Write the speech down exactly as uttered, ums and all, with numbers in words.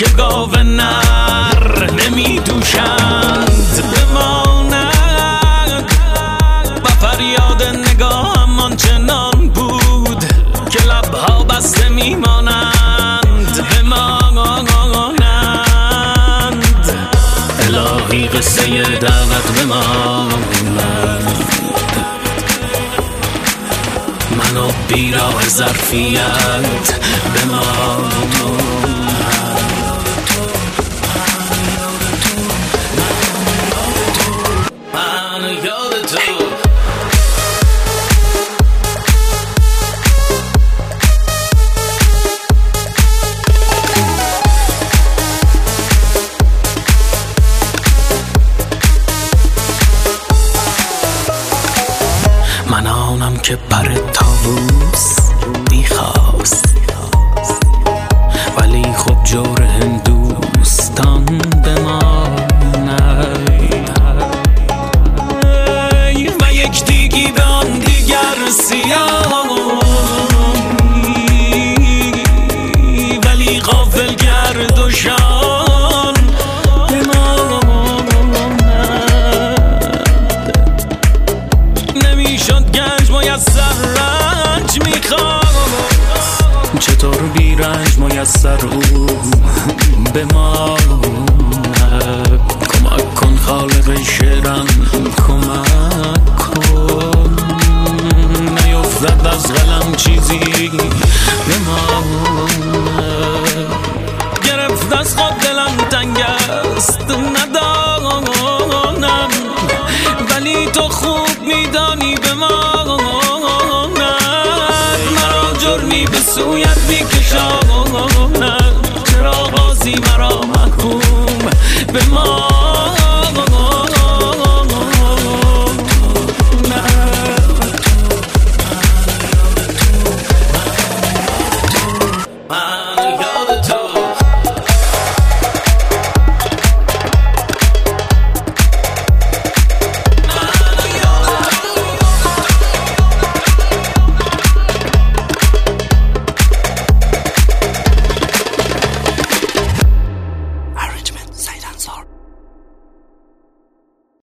که گاو نر نمی دوشند بماند و فریاد نگاهم آنچنان بود که لبها بسته میمانند بمانند الهی قصه دعوت بماند منو بیراه ظرفیت بماند من آنم که پر طاووس میخواست ولی خب جور هندوستان بماند و یک دیگی به آن دیگر سیاه ولی غافل گرد و شان نمیشد گنج میسر رنج میخواست چطور بی رنج میسر او به ما کمک کن خالق شعرم کمک کن نیفتد از قلم چیزی به ما گرفت از خود دلم تنگ است ندانم ولی تو خوب میدانی بماند مرا جرمی به سویت میکشاند چرا بازی مرا محکوم بماند